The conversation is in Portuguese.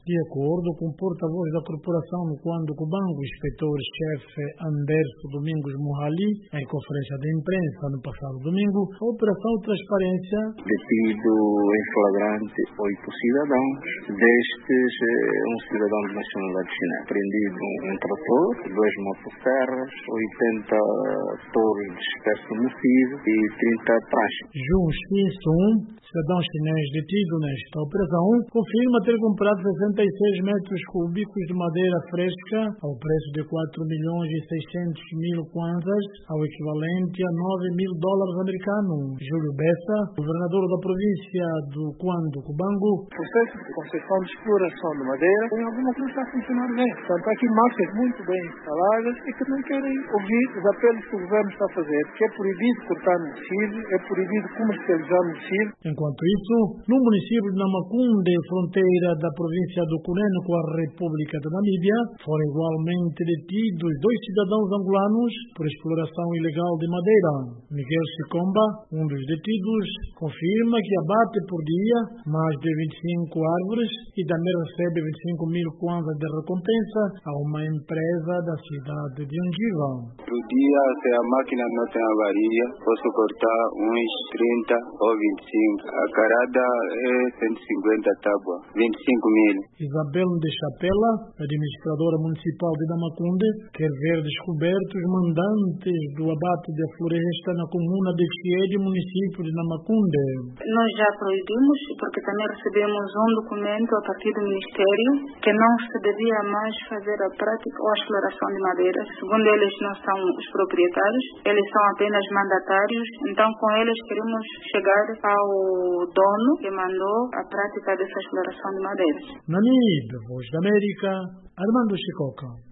De acordo com o porta-voz da corporação no Cuando Cubango, o inspetor-chefe Anderson Domingos Mohali, em conferência de imprensa no passado domingo, a Operação Transparência detido em flagrante 8 cidadãos, destes um cidadão de nacionalidade chinesa, prendido um trator, 2 motosserras, 80 touros de espécie motivo e 30 pranchas. Jun Xin-sun, cidadão chinês detido nesta operação, confirma ter comprado 66 metros cúbicos de madeira fresca ao preço de 4.600.000 kwanzas, ao equivalente a $9.000 americanos. Júlio Bessa, governador da província do Cuando Cubango. O processo de concessão de exploração de madeira tem alguma coisa que está funcionando bem. Portanto, há aqui máquinas muito bem instaladas e que não querem ouvir os apelos que o governo está a fazer, que é proibido cortar no tecido, é proibido comercializar no tecido. Enquanto isso, no município de Namakunde, fronteira da província do Cunene com a República da Namíbia, foram igualmente detidos 2 cidadãos angolanos por exploração ilegal de madeira. Miguel Sikomba, um dos detidos, confirma que abate por dia mais de 25 árvores e também recebe 25.000 kwanzas de recompensa a uma empresa da cidade de Angiva. Por dia, se a máquina não tem avaria, posso cortar uns 30 ou 25. A carada é 150 tábuas, 25.000. Isabel de Chapela, administradora municipal de Namakunde, quer ver descobertos mandantes do abate da floresta na comuna de Chiede, município de Namakunde. Nós já proibimos, porque também recebemos um documento a partir do Ministério que não se devia mais fazer a prática ou a exploração de madeira. Segundo eles, não são os proprietários, eles são apenas mandatários. Então, com eles queremos chegar ao dono que mandou a prática dessa exploração de madeira. Namíbia, Voz da América, Armando Chicoca.